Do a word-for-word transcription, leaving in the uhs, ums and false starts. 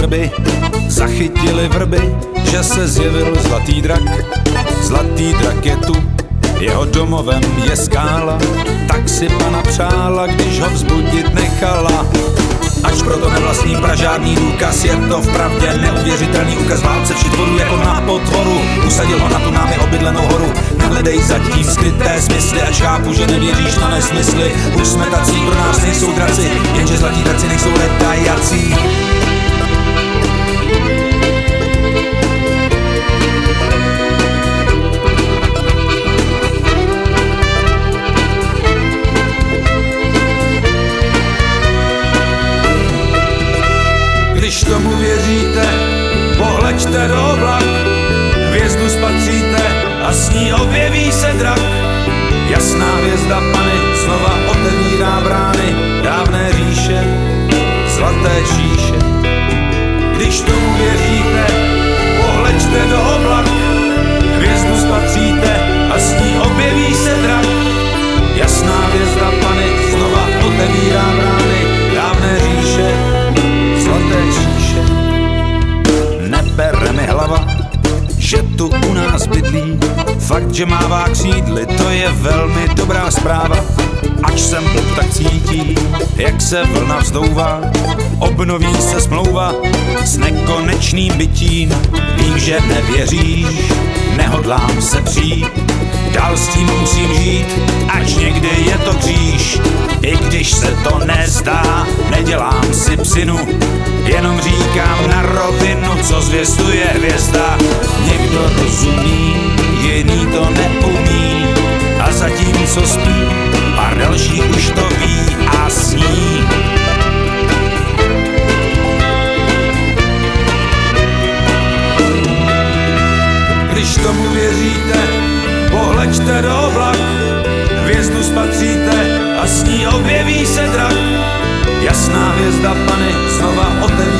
vrby zachytili vrby, že se zjevil zlatý drak. Zlatý drak je tu, jeho domovem je skála, tak si pana přála, když ho vzbudit nechala. Ač proto nevlastní pražádný důkaz, je to vpravdě neuvěřitelný úkaz válce v šitvoru jako na potvoru. Usadil ho na tu námi obydlenou horu, nehledej zatím skryté smysly, ač chápu, že nevěříš na nesmysly. Už jsme tací, pro nás nejsou draci, jenže zlatí draci nejsou letajací. Když tomu věříte, pohleďte do oblak, hvězdu spatříte a s ní objeví se drak. Jasná hvězda Pany znova otevírá brány dávné říše, zlaté šíše. Když tomu věříte, pohleďte do oblak, hvězdu spatříte a s ní objeví se drak. Jasná hvězda Pany znova otevírá brány dávné říše, zlaté šíše. Nebere mi hlava, že tu u nás bydlí, fakt, že mává křídly, to je velmi dobrá zpráva. Ač jsem blb, tak cítí, jak se vlna vzdouvá, obnoví se smlouva s nekonečným bytím. Vím, že nevěříš, nehodlám se přijít, dál s tím musím žít, ač někdy je to kříž. I když se to nezdá, nedělám si psinu, jenom říkám na rovinu, co zvěstuje hvězda. Někdo rozumí, jiný to neumí, a zatímco spí, pár dalších už to ví a sní. Když tomu věříte, pohleďte do oblak, hvězdu spatříte a s ní objeví se drak. Jasná hvězda Pany znova oteví